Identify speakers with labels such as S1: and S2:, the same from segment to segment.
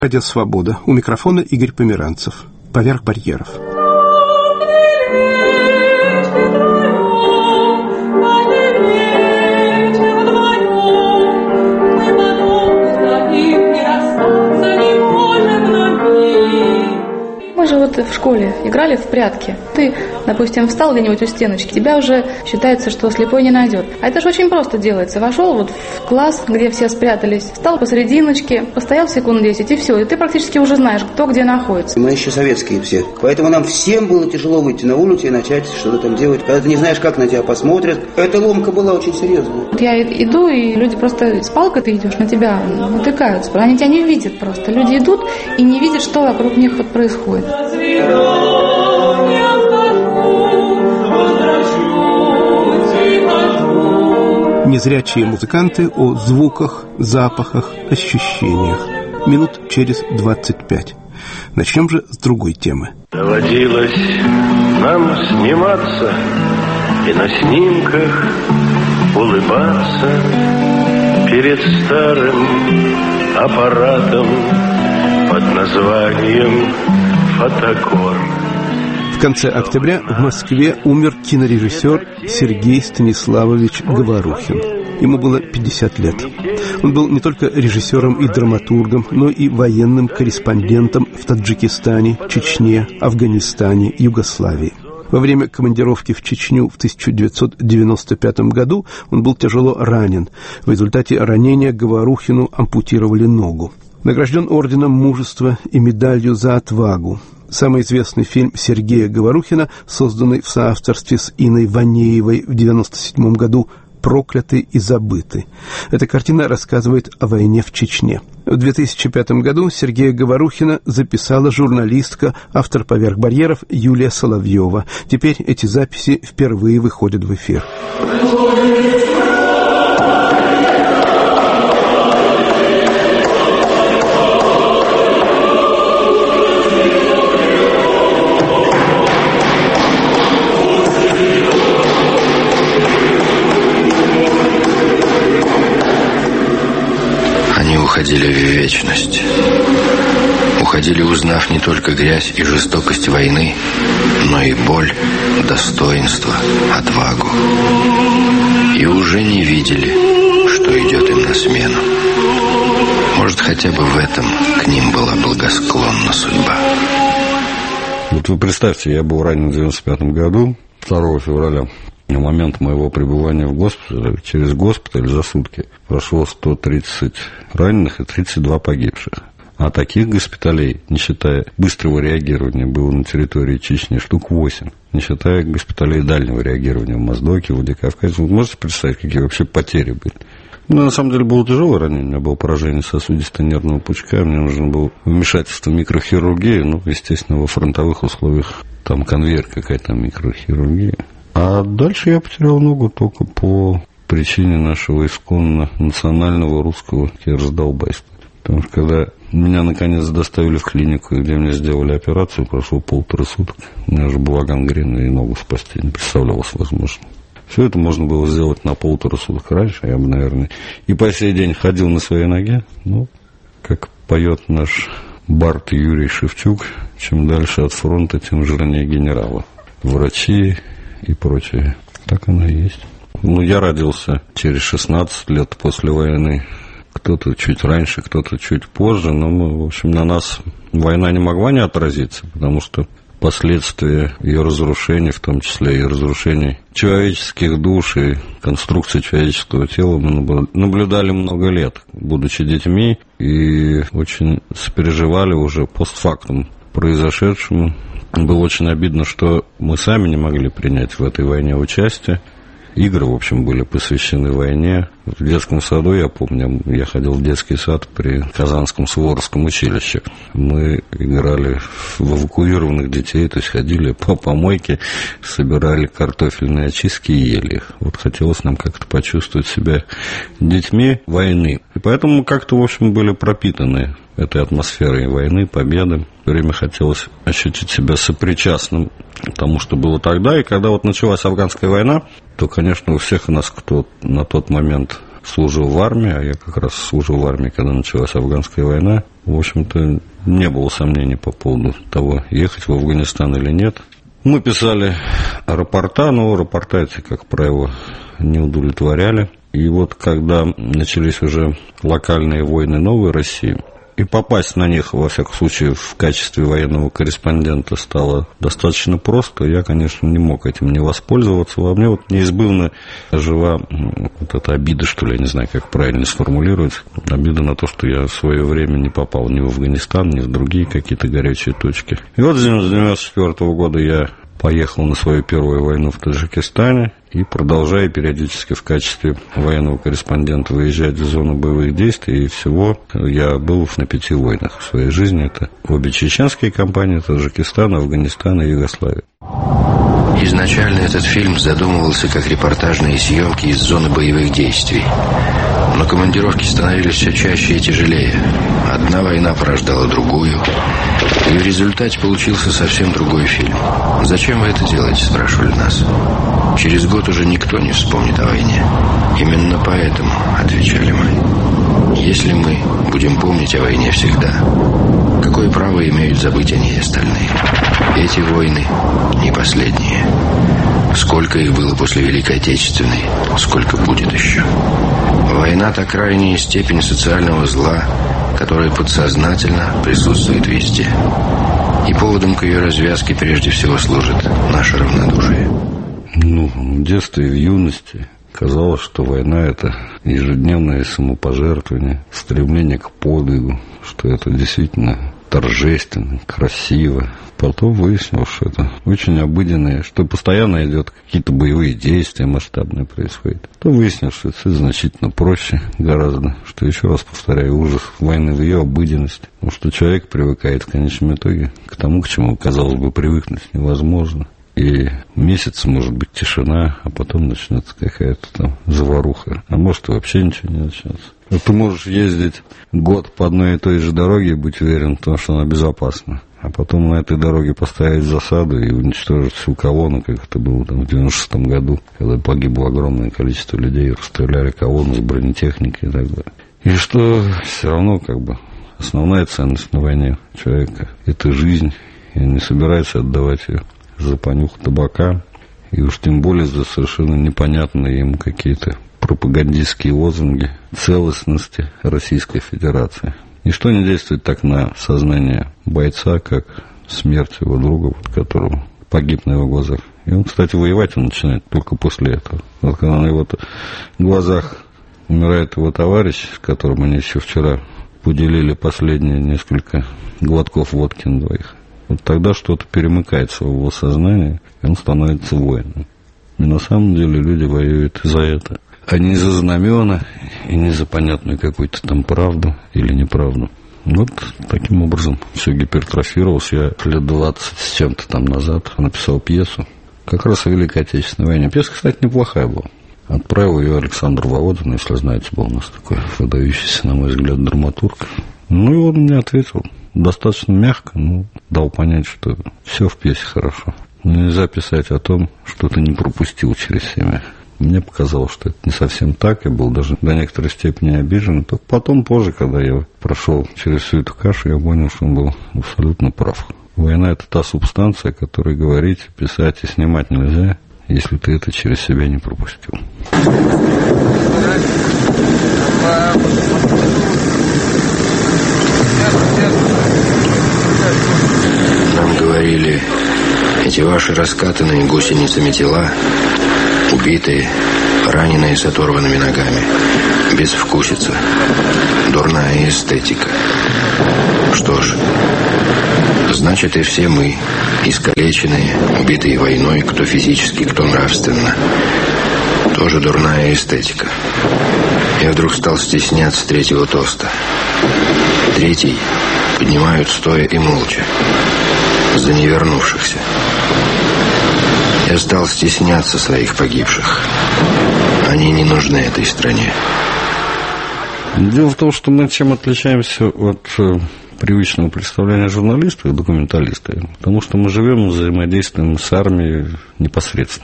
S1: Радио «Свобода». У микрофона Игорь Померанцев. «Поверх барьеров».
S2: Мы же вот в школе играли в прятки. Ты, допустим, встал где-нибудь у стеночки, тебя уже считается, что слепой не найдет. А это же очень просто делается. Вошел вот в класс, где все спрятались, встал посерединочке, постоял секунд 10, и все. И ты практически уже знаешь, кто где находится.
S3: Мы еще советские все. Поэтому нам всем было тяжело выйти на улицу и начать что-то там делать. Когда ты не знаешь, как на тебя посмотрят. Эта ломка была очень серьезная.
S2: Вот я иду, и люди просто с палкой ты идешь, на тебя натыкаются. Они тебя не видят просто. Люди идут и не видят, что вокруг них вот происходит.
S1: Незрячие музыканты о звуках, запахах, ощущениях. Минут через 25. Начнем же с другой темы.
S4: Доводилось нам сниматься и на снимках улыбаться перед старым аппаратом под названием «Фотокор».
S1: В конце октября в Москве умер кинорежиссер Сергей Станиславович Говорухин. Ему было 50 лет. Он был не только режиссером и драматургом, но и военным корреспондентом в Таджикистане, Чечне, Афганистане, Югославии. Во время командировки в Чечню в 1995 году он был тяжело ранен. В результате ранения Говорухину ампутировали ногу. Награжден орденом Мужества и медалью за отвагу. Самый известный фильм Сергея Говорухина, созданный в соавторстве с Инной Ванеевой в 1997 году, «Прокляты и забыты». Эта картина рассказывает о войне в Чечне. В 2005 году Сергея Говорухина записала журналистка, автор «Поверх барьеров» Юлия Соловьева. Теперь эти записи впервые выходят в эфир.
S5: Уходили в вечность. Уходили, узнав не только грязь и жестокость войны, но и боль, достоинство, отвагу. И уже не видели, что идет им на смену. Может, хотя бы в этом к ним была благосклонна судьба.
S6: Вот вы представьте, я был ранен в 1995 году, 2 февраля. На момент моего пребывания в госпитале, через госпиталь за сутки прошло 130 раненых и 32 погибших. А таких госпиталей, не считая быстрого реагирования, было на территории Чечни штук 8. Не считая госпиталей дальнего реагирования в Моздоке, Владикавказе. Вы можете представить, какие вообще потери были? Ну, на самом деле, было тяжелое ранение. У меня было поражение сосудисто-нервного пучка. Мне нужно было вмешательство в микрохирургию. Ну, естественно, во фронтовых условиях там конвейер какая-то микрохирургия. А дальше я потерял ногу только по причине нашего исконно национального русского раздолбайства. Потому что когда меня наконец доставили в клинику, где мне сделали операцию, прошло 1,5 суток. У меня уже была гангрена, и ногу спасти не представлялось возможным. Все это можно было сделать на 1,5 суток раньше. Я бы, наверное, и по сей день ходил на своей ноге. Ну, как поет наш бард Юрий Шевчук, чем дальше от фронта, тем жирнее генерала. Врачи и прочее. Так оно и есть. Ну, я родился через 16 лет после войны. Кто-то чуть раньше, кто-то чуть позже. Но мы, в общем, на нас война не могла не отразиться, потому что последствия ее разрушений, в том числе и разрушений человеческих душ и конструкции человеческого тела, мы наблюдали много лет, будучи детьми, и очень сопереживали уже постфактум произошедшему. Было очень обидно, что мы сами не могли принять в этой войне участие. Игры, в общем, были посвящены войне. В детском саду, я помню, я ходил в детский сад при Казанском Суворовском училище. Мы играли в эвакуированных детей, то есть ходили по помойке, собирали картофельные очистки и ели их. Вот хотелось нам как-то почувствовать себя детьми войны. И поэтому мы как-то, в общем, были пропитаны этой атмосферой войны, победы. Все время хотелось ощутить себя сопричастным к тому, что было тогда. И когда вот началась афганская война, то, конечно, у всех нас, кто на тот момент служил в армии, а я как раз служил в армии, когда началась афганская война. В общем-то, не было сомнений по поводу того, ехать в Афганистан или нет. Мы писали рапорта, но рапорта эти, как правило, не удовлетворяли. И вот когда начались уже локальные войны новой России, и попасть на них, во всяком случае, в качестве военного корреспондента стало достаточно просто. Я, конечно, не мог этим не воспользоваться. Во мне вот неизбывно жива вот эта обида, что ли, я не знаю, как правильно сформулировать. Обида на то, что я в свое время не попал ни в Афганистан, ни в другие какие-то горячие точки. И вот с 1994 года я поехал на свою первую войну в Таджикистане и продолжаю периодически в качестве военного корреспондента выезжать в зону боевых действий. И всего я был на 5 войнах в своей жизни. Это обе чеченские кампании, Таджикистан, Афганистан и Югославия.
S5: Изначально этот фильм задумывался как репортажные съемки из зоны боевых действий. Но командировки становились все чаще и тяжелее. Одна война порождала другую. И в результате получился совсем другой фильм. «Зачем вы это делаете?» – спрашивали нас. «Через год уже никто не вспомнит о войне». «Именно поэтому», – отвечали мы. «Если мы будем помнить о войне всегда, какое право имеют забыть о ней остальные? Эти войны не последние. Сколько их было после Великой Отечественной, сколько будет еще. Война – та крайняя степень социального зла, которая подсознательно присутствует везде. И поводом к ее развязке прежде всего служит наше равнодушие».
S6: В детстве и в юности казалось, что война – это ежедневное самопожертвование, стремление к подвигу, что это действительно торжественно, красиво. Потом выяснилось, что это очень обыденное, что постоянно идет какие-то боевые действия масштабные происходят. Потом выяснилось, что это значительно проще гораздо, что, еще раз повторяю, ужас войны в ее обыденности. Потому что человек привыкает в конечном итоге к тому, к чему, казалось бы, привыкнуть невозможно. И месяц может быть тишина, а потом начнется какая-то там заваруха. А может и вообще ничего не начнется. Ты можешь ездить год по одной и той же дороге и быть уверен в том, что она безопасна. А потом на этой дороге поставить засаду и уничтожить всю колонну, как это было там в 96-м году, когда погибло огромное количество людей, расстреляли колонну с бронетехникой и так далее. И что все равно как бы основная ценность на войне человека – это жизнь, и он не собирается отдавать ее за понюх табака, и уж тем более за совершенно непонятные ему какие-то пропагандистские лозунги целостности Российской Федерации. Ничто не действует так на сознание бойца, как смерть его друга, которого погиб на его глазах. И он, кстати, воевать он начинает только после этого. Вот когда на его глазах умирает его товарищ, с которым они еще вчера поделили последние несколько глотков водки на двоих, вот тогда что-то перемыкается в его сознании, и он становится воином. И на самом деле люди воюют за это, а не за знамена и не за понятную какую-то там правду или неправду. Вот таким образом все гипертрофировалось. Я лет 20 с чем-то там назад написал пьесу как раз о Великой Отечественной войне. Пьеса, кстати, неплохая была. Отправил ее Александр Володин, если знаете, был у нас такой выдающийся, на мой взгляд, драматург. Ну и он мне ответил достаточно мягко, но дал понять, что все в пьесе хорошо. Нельзя писать о том, что ты не пропустил через себя. Мне показалось, что это не совсем так. Я был даже до некоторой степени обижен. Только потом, позже, когда я прошел через всю эту кашу, я понял, что он был абсолютно прав. Война – это та субстанция, о которой говорить, писать и снимать нельзя, если ты это через себя не пропустил.
S5: Нам говорили, эти ваши раскатанные гусеницами тела, убитые, раненые с оторванными ногами, безвкусица, дурная эстетика. Что ж, значит, и все мы, искалеченные, убитые войной, кто физически, кто нравственно, тоже дурная эстетика. Я вдруг стал стесняться третьего тоста. Третий поднимают стоя и молча, за невернувшихся. Я стал стесняться своих погибших. Они не нужны этой стране.
S6: Дело в том, что мы чем отличаемся от привычного представления журналиста и документалиста, потому что мы живем, взаимодействуем с армией непосредственно.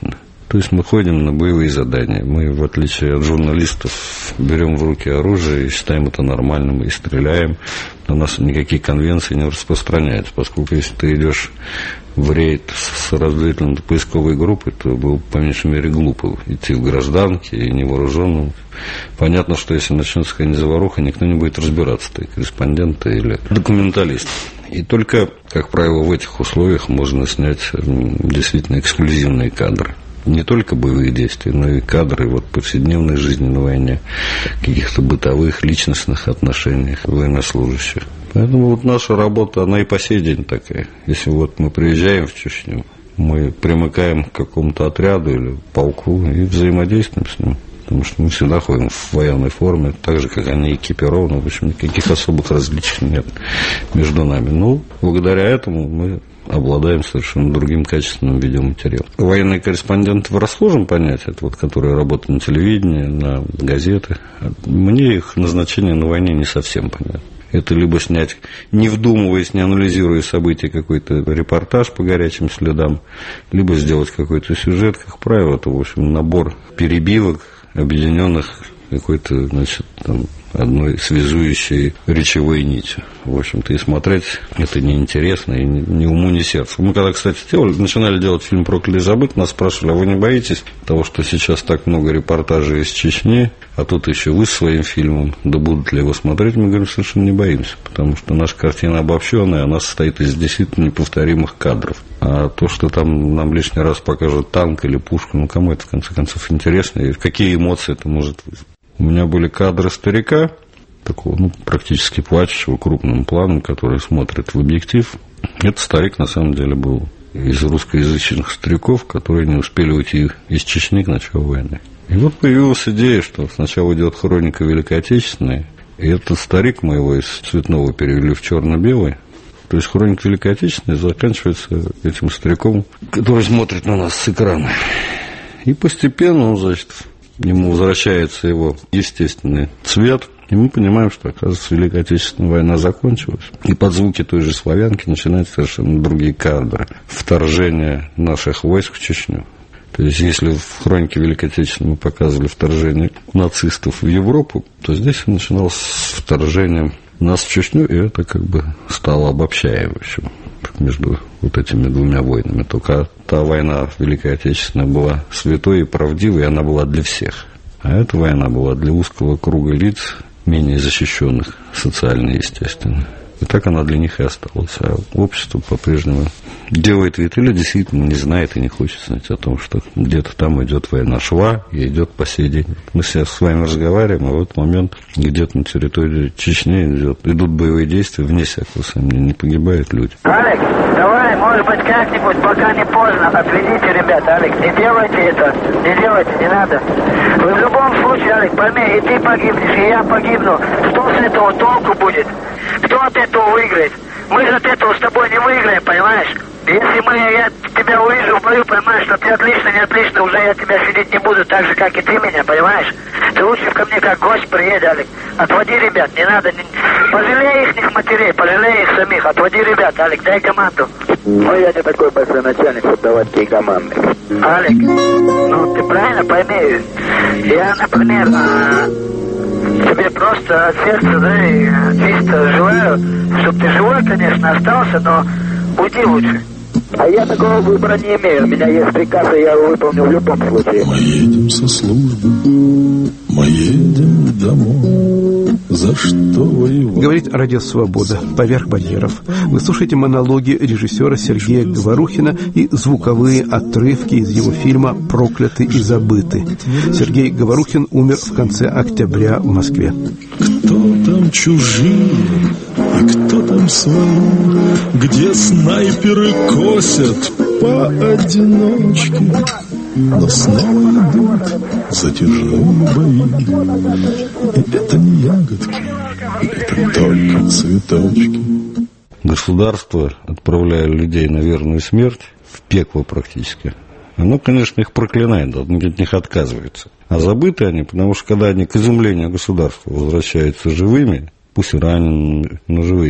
S6: То есть мы ходим на боевые задания. Мы, в отличие от журналистов, берем в руки оружие и считаем это нормальным и стреляем. На нас никакие конвенции не распространяются, поскольку если ты идешь в рейд с разделительной поисковой группой, то было по меньшей мере глупо идти в гражданке и невооруженным. Понятно, что если начнется какая-нибудь заваруха, никто не будет разбираться, ты корреспондент или документалист. И только, как правило, в этих условиях можно снять действительно эксклюзивные кадры. Не только боевые действия, но и кадры вот повседневной жизни на войне, каких-то бытовых, личностных отношениях военнослужащих. Поэтому вот наша работа, она и по сей день такая. Если вот мы приезжаем в Чечню, мы примыкаем к какому-то отряду или полку и взаимодействуем с ним. Потому что мы всегда ходим в военной форме, так же, как они экипированы. В общем, никаких особых различий нет между нами. Но благодаря этому мы обладаем совершенно другим качественным видеоматериалом. Военные корреспонденты в расхожем понятии, это вот, которые работают на телевидении, на газеты. Мне их назначение на войне не совсем понятно. Это либо снять, не вдумываясь, не анализируя события, какой-то репортаж по горячим следам, либо сделать какой-то сюжет, как правило, это, в общем, набор перебивок, объединенных какой-то, значит, там, одной связующей речевой нитью. В общем-то, и смотреть это неинтересно, и ни уму, ни сердцу. Мы когда, кстати, начинали делать фильм «Проклятый и забыт», нас спрашивали, а вы не боитесь того, что сейчас так много репортажей из Чечни, а тут еще вы своим фильмом, да будут ли его смотреть? Мы говорим, совершенно не боимся, потому что наша картина обобщенная, она состоит из действительно неповторимых кадров. А то, что там нам лишний раз покажут танк или пушку, ну, кому это, в конце концов, интересно, и какие эмоции это может вызвать. У меня были кадры старика, такого, ну, практически плачущего, крупным планом, который смотрит в объектив. Этот старик, на самом деле, был из русскоязычных стариков, которые не успели уйти из Чечни к началу войны. И вот появилась идея, что сначала идет хроника Великой Отечественной, и этот старик, мы его из цветного перевели в черно-белый. То есть хроника Великой Отечественной заканчивается этим стариком, который смотрит на нас с экрана. И постепенно он, значит, ему возвращается его естественный цвет, и мы понимаем, что, оказывается, Великая Отечественная война закончилась. И под звуки той же славянки начинаются совершенно другие кадры. Вторжение наших войск в Чечню. То есть, если в хронике Великой Отечественной мы показывали вторжение нацистов в Европу, то здесь начиналось с вторжением нас в Чечню, и это как бы стало обобщающим между вот этими двумя войнами. Только та война Великой Отечественной была святой и правдивой, и она была для всех. А эта война была для узкого круга лиц, менее защищенных социально, естественно. И так она для них и осталась. А общество по-прежнему делает вид или действительно не знает и не хочет знать о том, что где-то там идет война, шла и идет по сей день. Мы сейчас с вами разговариваем, а в этот момент где-то на территории Чечни идут боевые действия, вне всякого сомнения, не погибают люди.
S7: Алекс, давай, может быть, как-нибудь, пока не поздно, отведите ребят, Алекс, не делайте это, не надо. Вы в любом случае, Алекс, пойми, и ты погибнешь, и я погибну. Что с этого толку будет? Кто от этого выиграет? Мы же от этого с тобой не выиграем, понимаешь? Если я тебя увижу в бою, понимаешь, что ты отлично, не отлично, уже я тебя сидеть не буду, так же, как и ты меня, понимаешь? Ты лучше ко мне как гость приедь, Алик. Отводи ребят, не надо. Пожалей их матерей, пожалей их самих. Отводи ребят, Алик, дай команду.
S8: Ну, я не такой большой начальник, чтобы давать такие команды.
S7: Алик, ну ты правильно пойми. Я, например, тебе просто от сердца, да, и чисто желаю, чтобы ты живой, конечно, остался, но уйди лучше.
S8: А я такого выбора не имею. У меня есть приказ, и я его выполню в любом случае.
S9: Мы едем со службы, мы едем домой. За что воевать?
S1: Говорит Радио Свобода. Поверх барьеров. Вы слушаете монологи режиссера Сергея Говорухина и звуковые отрывки из его фильма «Прокляты и забыты». Сергей Говорухин умер в конце октября в Москве.
S9: Кто там чужие, и кто там свои, где снайперы косят поодиночке, но снова идут затяжные бои. И это не ягодки, это только цветочки.
S6: Государство, отправляя людей на верную смерть, в пекло практически, оно, конечно, их проклинает, от них отказывается. А забыты они, потому что когда они к изумлению государства возвращаются живыми, пусть и ранеными, но живыми,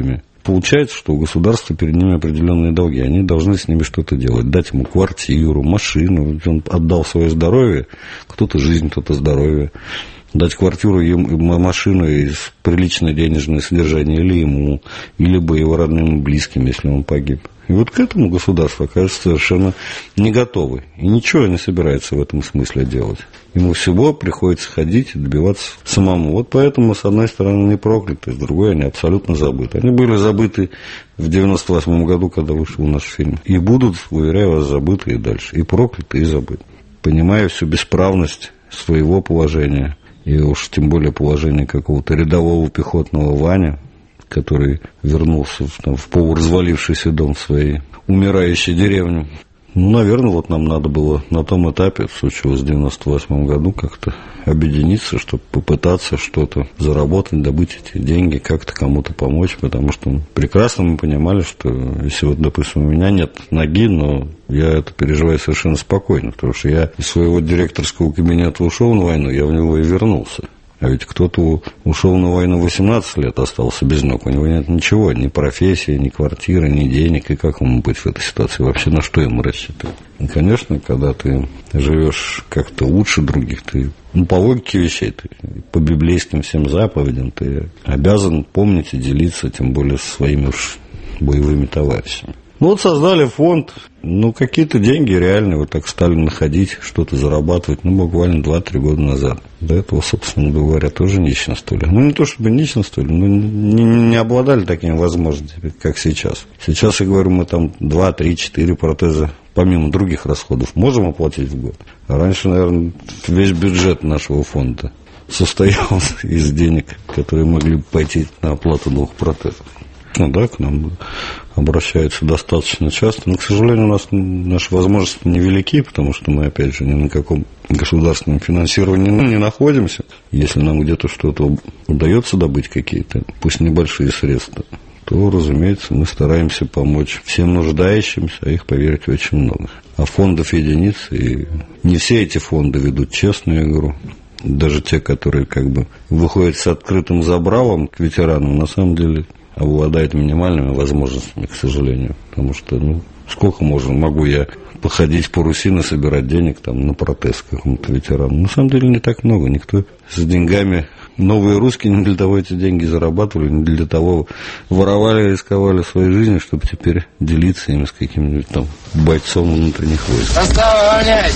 S6: получается, что у государства перед ними определенные долги. Они должны с ними что-то делать. Дать ему квартиру, машину. Он отдал свое здоровье. Кто-то жизнь, кто-то здоровье. Дать квартиру, машину и приличное денежное содержание или ему, или бы его родным и близким, если он погиб. И вот к этому государство, окажется, совершенно не готовы. И ничего не собирается в этом смысле делать. Ему всего приходится ходить и добиваться самому. Вот поэтому, с одной стороны, они прокляты, с другой они абсолютно забыты. Они были забыты в 98 году, когда вышел наш фильм. И будут, уверяю вас, забыты и дальше. И прокляты, и забыты. Понимая всю бесправность своего положения, и уж тем более положение какого-то рядового пехотного Ваня, который вернулся в полуразвалившийся дом в своей умирающей деревне. Ну, наверное, вот нам надо было на том этапе, случилось в 98 году, как-то объединиться, чтобы попытаться что-то заработать, добыть эти деньги, как-то кому-то помочь, потому что прекрасно мы понимали, что если вот, допустим, у меня нет ноги, но я это переживаю совершенно спокойно, потому что я из своего директорского кабинета ушел на войну, я в него и вернулся. А ведь кто-то ушел на войну 18 лет, остался без ног. У него нет ничего, ни профессии, ни квартиры, ни денег. И как ему быть в этой ситуации? Вообще на что ему рассчитывать? И, конечно, когда ты живешь как-то лучше других, ты, по логике вещей, ты по библейским всем заповедям, ты обязан помнить и делиться, тем более со своими уж боевыми товарищами. Ну, вот создали фонд, какие-то деньги реальные вот так стали находить, что-то зарабатывать, буквально 2-3 года назад. До этого, собственно говоря, тоже нищенствовали. Не то чтобы нищенствовали, но не обладали такими возможностями, как сейчас. Сейчас, я говорю, мы там 2, 3, 4 протеза, помимо других расходов, можем оплатить в год. А раньше, наверное, весь бюджет нашего фонда состоялся из денег, которые могли бы пойти на оплату 2 протезов. Да, к нам обращаются достаточно часто, но, к сожалению, у нас наши возможности невелики, потому что мы, опять же, ни на каком государственном финансировании не находимся. Если нам где-то что-то удается добыть, какие-то, пусть небольшие средства, то, разумеется, мы стараемся помочь всем нуждающимся, а их, поверьте, очень много. А фондов единицы, и не все эти фонды ведут честную игру. Даже те, которые выходят с открытым забралом к ветеранам, на самом деле обладает минимальными возможностями, к сожалению. Потому что, сколько могу я походить по Руси, насобирать денег на протез какому-то ветерану. На самом деле не так много. Никто с деньгами... Новые русские не для того эти деньги зарабатывали, не для того воровали, рисковали своей жизнью, чтобы теперь делиться ими с каким-нибудь бойцом внутренних войск.
S10: Застава равнять!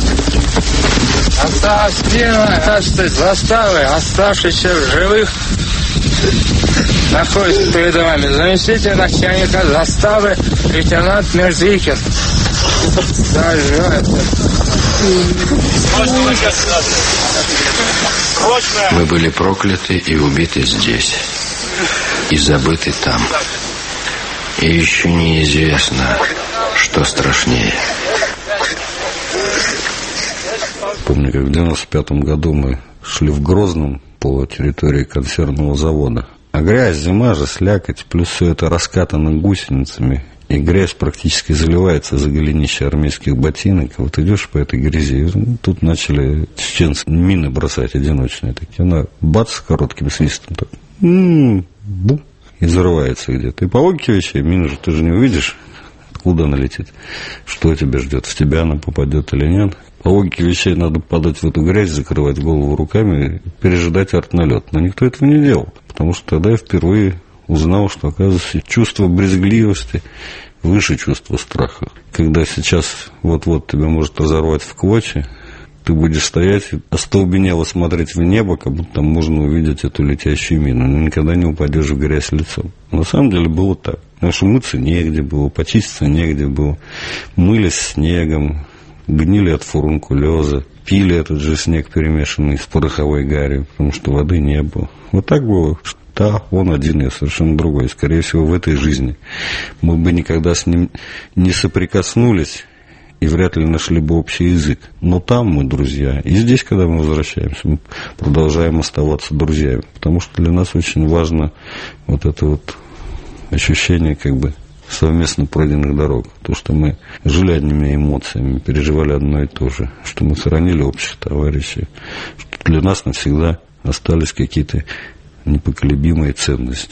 S10: Осталось спина, заставы, оставшиеся в живых, находится перед вами заместитель начальника заставы лейтенант Мерзикин.
S5: Вы были прокляты и убиты здесь, и забыты там. И еще неизвестно, что страшнее.
S6: Помню, как в 95 году мы шли в Грозном по территории консервного завода. А грязь, зима же, слякоть, плюс все это раскатано гусеницами. И грязь практически заливается за голенище армейских ботинок. Вот идешь по этой грязи, тут начали чеченцы мины бросать одиночные такие. Она бац, с коротким свистом так, бум, и взрывается где-то. И по логике вещей, мину же ты же не увидишь, откуда она летит, что тебя ждет, в тебя она попадет или нет. По логике вещей надо попадать в эту грязь, закрывать голову руками и пережидать артналет. Но никто этого не делал, потому что тогда я впервые узнал, что, оказывается, чувство брезгливости выше чувства страха. Когда сейчас вот-вот тебя может разорвать в клочья, ты будешь стоять и остолбенело смотреть в небо, как будто там можно увидеть эту летящую мину, но никогда не упадешь в грязь лицом. На самом деле было так. Потому что мыться негде было, почиститься негде было. Мылись снегом, гнили от фурункулеза, пили этот же снег, перемешанный с пороховой гарью, потому что воды не было. Вот так было. Да, он один, я совершенно другой. Скорее всего, в этой жизни мы бы никогда с ним не соприкоснулись и вряд ли нашли бы общий язык. Но там мы друзья. И здесь, когда мы возвращаемся, мы продолжаем оставаться друзьями. Потому что для нас очень важно вот это вот ощущение совместно пройденных дорог. То, что мы жили одними эмоциями, переживали одно и то же. Что мы хоронили общих товарищей. Что для нас навсегда остались какие-то непоколебимые ценности.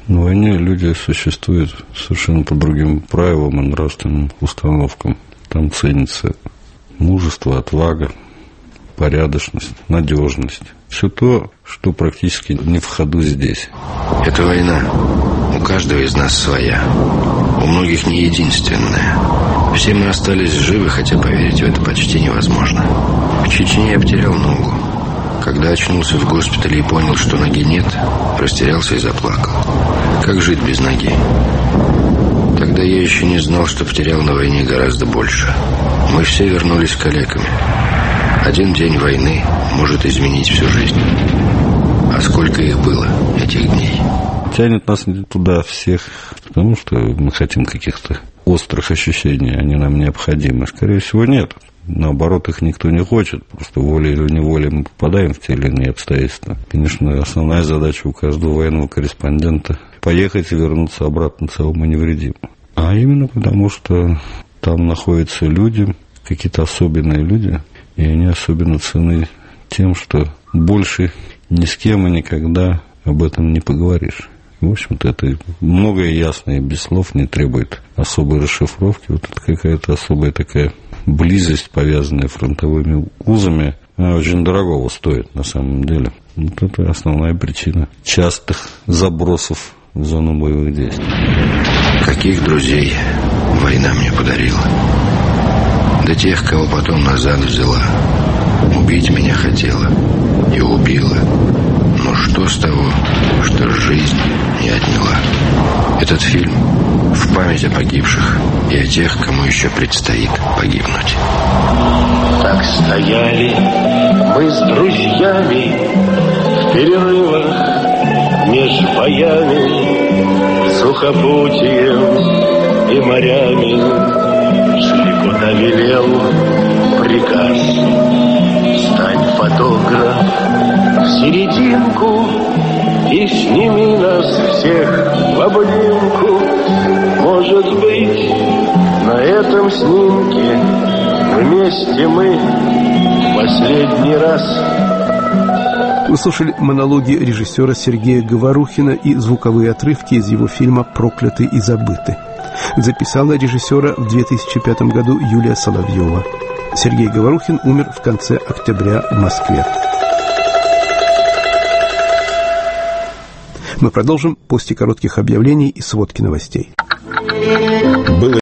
S6: На войне люди существуют совершенно по другим правилам и нравственным установкам. Там ценится мужество, отвага, порядочность, надежность. Все то, что практически не в ходу здесь.
S5: Это война. У каждого из нас своя. У многих не единственная. Все мы остались живы, хотя поверить в это почти невозможно. В Чечне я потерял ногу. Когда очнулся в госпитале и понял, что ноги нет, растерялся и заплакал. Как жить без ноги? Тогда я еще не знал, что потерял на войне гораздо больше. Мы все вернулись калеками. Один день войны может изменить всю жизнь. А сколько их было, этих дней?
S6: Тянет нас туда всех, потому что мы хотим каких-то острых ощущений, они нам необходимы. Скорее всего, нет. Наоборот, их никто не хочет. Просто волей или неволей мы попадаем в те или иные обстоятельства. Конечно, основная задача у каждого военного корреспондента – поехать и вернуться обратно целым и невредимым. А именно потому, что там находятся люди, какие-то особенные люди, и они особенно ценны тем, что больше ни с кем и никогда об этом не поговоришь. В общем-то, это многое ясно и без слов, не требует особой расшифровки. Вот это какая-то особая такая близость, повязанная фронтовыми узами, она очень дорогого стоит на самом деле. Вот это основная причина частых забросов в зону боевых действий.
S5: Каких друзей война мне подарила? Да тех, кого потом назад взяла. Убить меня хотела и убила. Но что с того, что жизнь не отняла? Этот фильм в память о погибших и о тех, кому еще предстоит погибнуть.
S4: Так стояли мы с друзьями в перерывах меж боями, сухопутием и морями. Шли, куда велел приказ. Встань, фотограф, в серединку и сними нас всех в обнимку. Может быть, на этом снимке вместе мы в последний раз.
S1: Вы слушали монологи режиссера Сергея Говорухина и звуковые отрывки из его фильма «Прокляты и забыты». Записала режиссера в 2005 году Юлия Соловьева. Сергей Говорухин умер в конце октября в Москве. Мы продолжим после коротких объявлений и сводки новостей.